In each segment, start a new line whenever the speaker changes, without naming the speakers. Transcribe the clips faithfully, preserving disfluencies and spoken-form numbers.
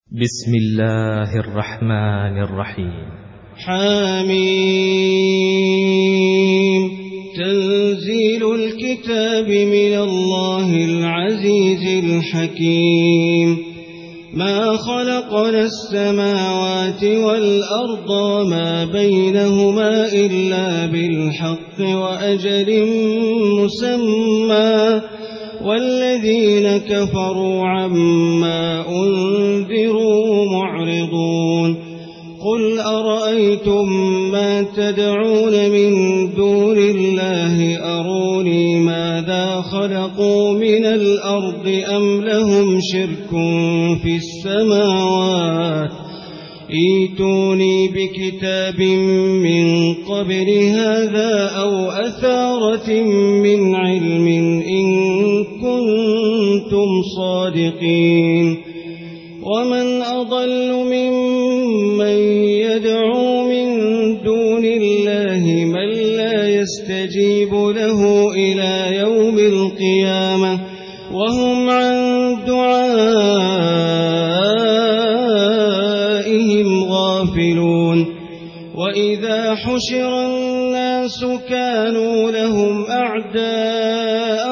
بسم الله الرحمن الرحيم.
حميم. تنزيل الكتاب من الله العزيز الحكيم. ما خلقنا السماوات والأرض وما بينهما إلا بالحق وأجل مسمى، والذين كفروا عما أنذروا معرضون. قل أرأيتم ما تدعون من دون الله أروني ماذا خلقوا من الأرض أم لهم شرك في السماوات، ائتوني بكتاب من قبل هذا أو أثارة من علم إن كنتم صادقين. ومن أضل ممن يدعو من دون الله من لا يستجيب له إلى يوم القيامة وهم عن دعائهم غافلون. وإذا حشر الناس كانوا لهم أعداء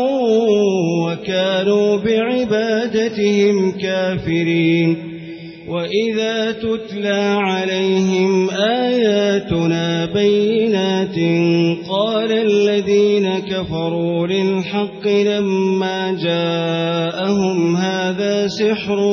وكانوا بعبادتهم كافرين. وإذا تتلى عليهم آياتنا بينات قال الذين كفروا للحق لما جاءهم هذا سحر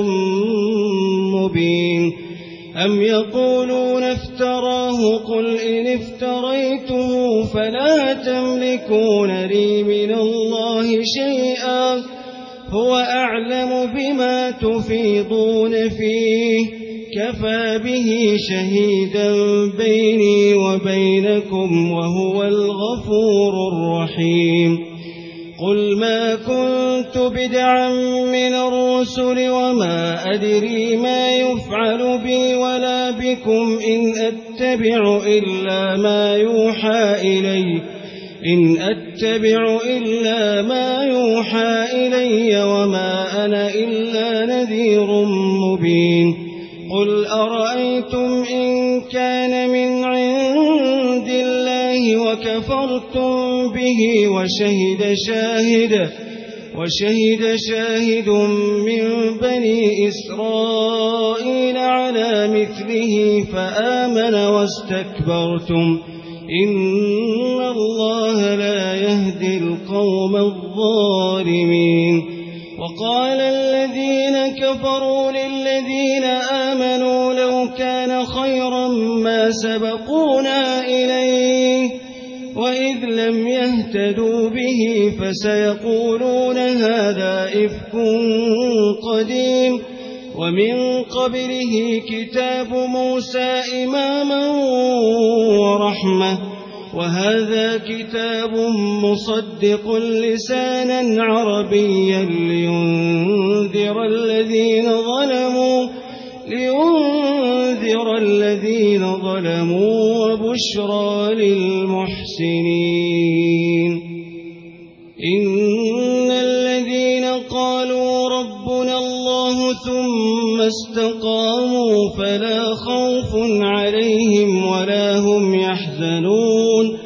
مبين. أم يقولون افتراه قل إن افتريته فلا تملكون لي من الله شيئا هو أعلم بما تفيضون فيه كفى به شهيدا بيني وبينكم وهو الغفور الرحيم. قل ما كنت بدعا من الرسل وما أدري ما يفعل بي ولا بكم إن أتبع إلا ما يوحى إلي إن أتبع إلا ما يوحى إلي وما أنا إلا نذير مبين. قل أرأيتم إن كان من عند الله وكفرتم به وشهد شاهد وشهد شاهد من بني إسرائيل على مثله فآمن واستكبرتم إن الله لا يهدي القوم الظالمين. وقال الذين كفروا للذين آمنوا لو كان خيرا ما سبقونا إليه وإذ لم يهتدوا به فسيقولون هذا إفك قديم. ومن قبله كتاب موسى إماما ورحمة وهذا كتاب مصدق لسانا عربيا لينذر الذين ظلموا لينذر الذين ظلموا وبشرى للمحسنين. إن الذين قالوا ربنا الله ثم استقاموا فلا خوف عليهم ولا هم يحزنون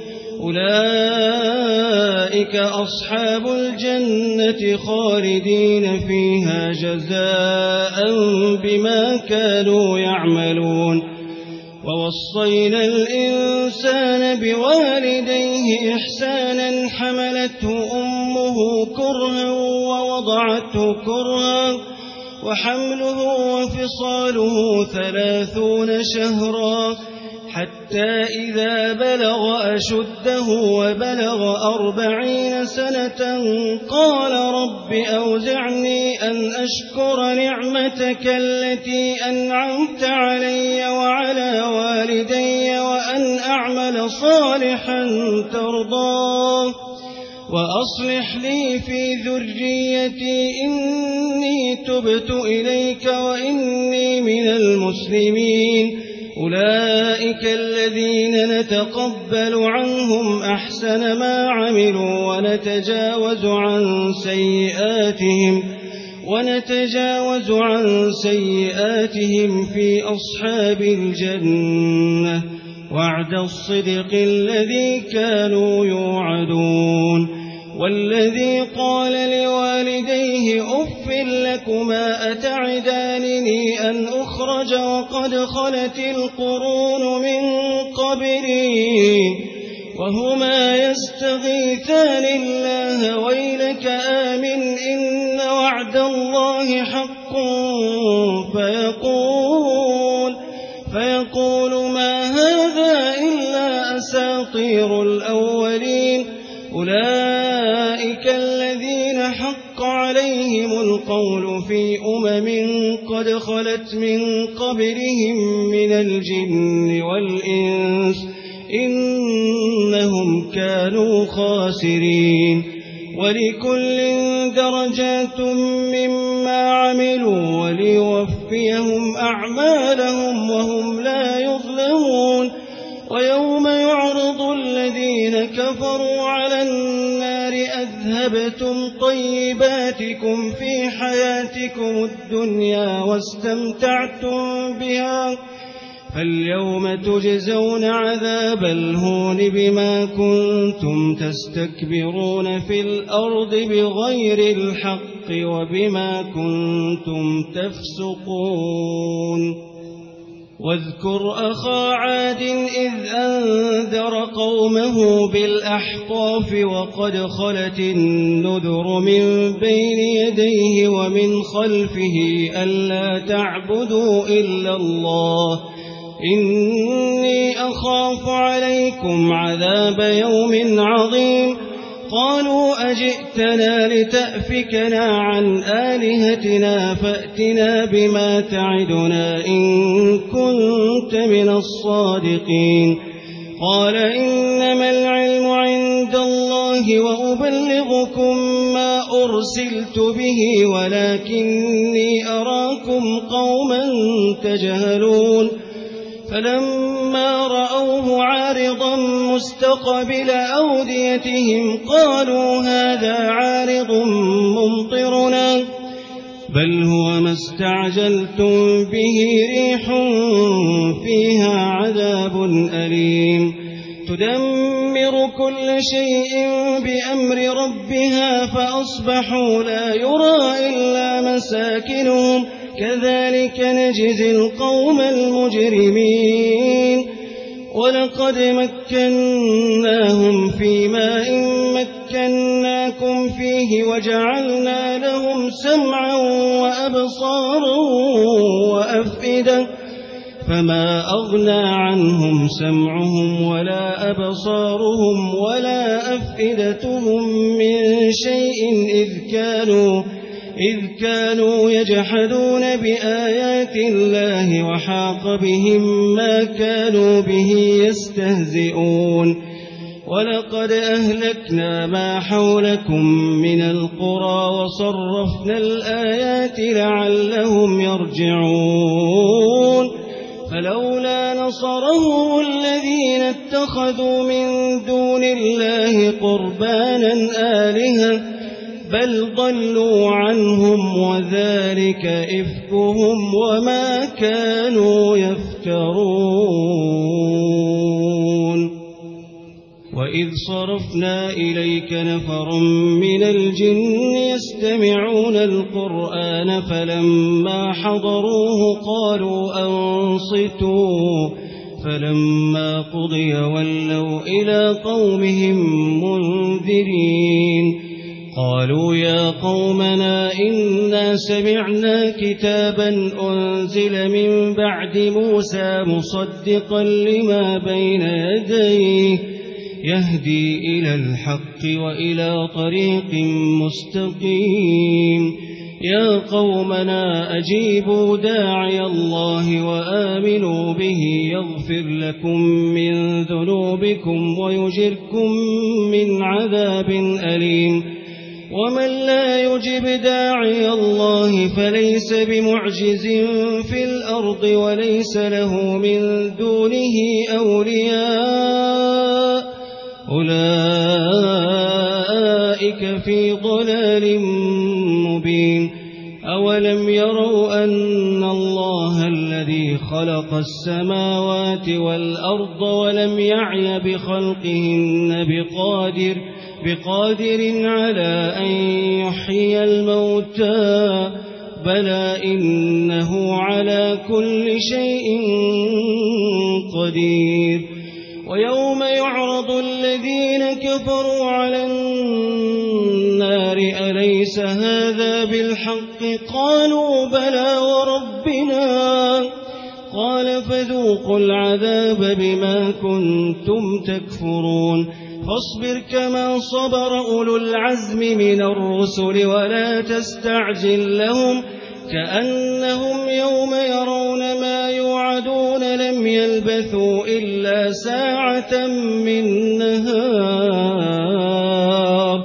أولئك أصحاب الجنة خالدين فيها جزاء بما كانوا يعملون. ووصينا الإنسان بوالديه إحسانا حملته أمه كرها ووضعته كرها وحمله وفصاله ثلاثون شهرا حتى إذا بلغ أشده وبلغ أربعين سنة قال رب أوزعني أن أشكر نعمتك التي أنعمت علي وعلى والدي وأن أعمل صالحا ترضاه وأصلح لي في ذريتي إني تبت إليك وإني من المسلمين. أولئك الذين نتقبل عنهم أحسن ما عملوا ونتجاوز عن سيئاتهم ونتجاوز عن سيئاتهم في أصحاب الجنة وعد الصدق الذي كانوا يوعدون. والذي قال لوالديه أف لكما أتعدانني أن أخرج وقد خلت القرون من قبلي وهما يستغيثان الله ويلك آمن إن وعد الله حق فيقول, فيقول ما هذا إلا أساطير الأولين. أولئك الذين حق عليهم القول في أمم قد خلت من قبلهم من الجن والإنس إنهم كانوا خاسرين. ولكل درجات مما عملوا وليوفيهم أعمالهم وهم لا يظلمون. ويوم يعرض الذين كفروا على النار أذهبتم طيباتكم في حياتكم الدنيا واستمتعتم بها فاليوم تجزون عذاب الهون بما كنتم تستكبرون في الأرض بغير الحق وبما كنتم تفسقون. واذكر أخا عاد إذ أنذر قومه بالأحقاف وقد خلت النذر من بين يديه ومن خلفه ألا تعبدوا إلا الله إني أخاف عليكم عذاب يوم عظيم. قالوا أجئتنا لتأفكنا عن آلهتنا فأتنا بما تعدنا إن كنت من الصادقين. قال إنما العلم عند الله وأبلغكم ما أرسلت به ولكني أراكم قوما تجهلون. فلما رأوه عارضا مستقبل أوديتهم قالوا هذا عارض ممطرنا بل هو ما استعجلتم به ريح فيها عذاب أليم تدمر كل شيء بأمر ربها فأصبحوا لا يرى إلا مساكنهم كذلك نجزي القوم المجرمين. ولقد مكناهم في ماء مكناكم فيه وجعلنا لهم سمعا وأبصارا وأفئدة فما أغنى عنهم سمعهم ولا أبصارهم ولا أفئدتهم من شيء إذ كانوا إذ كانوا يجحدون بآيات الله وحاق بهم ما كانوا به يستهزئون. ولقد أهلكنا ما حولكم من القرى وصرفنا الآيات لعلهم يرجعون. فلولا نصرهم الذين اتخذوا من دون الله قربانا آلهة بل ضلوا عنهم وذلك إفكهم وما كانوا يفترون. وإذ صرفنا إليك نفرا من الجن يستمعون القرآن فلما حضروه قالوا أنصتوا فلما قضي ولوا إلى قومهم منذرين. قالوا يا قومنا إنا سمعنا كتابا أنزل من بعد موسى مصدقا لما بين يديه يهدي إلى الحق وإلى طريق مستقيم. يا قومنا أجيبوا داعي الله وآمنوا به يغفر لكم من ذنوبكم ويجركم من عذاب أليم. ومن لا يجب داعي الله فليس بمعجز في الأرض وليس له من دونه أولياء أولئك في ضلال مبين. أولم يروا أن الله الذي خلق السماوات والأرض ولم يعي بخلقهن بقادر, بقادر على أن يحيي الموتى بلى إنه على كل شيء قدير. ويوم يعرض الذين كفروا على النار أليس هذا بالحق قالوا بلى وربنا قال فذوقوا العذاب بما كنتم تكفرون. فاصبر كما صبر أولو العزم من الرسل ولا تستعجل لهم كأنهم يوم يرون ما يوعدون لم يلبثوا إلا ساعة من نهار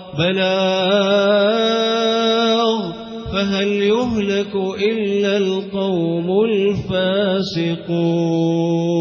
بلاغ فهل يهلك إلا القوم الفاسقون.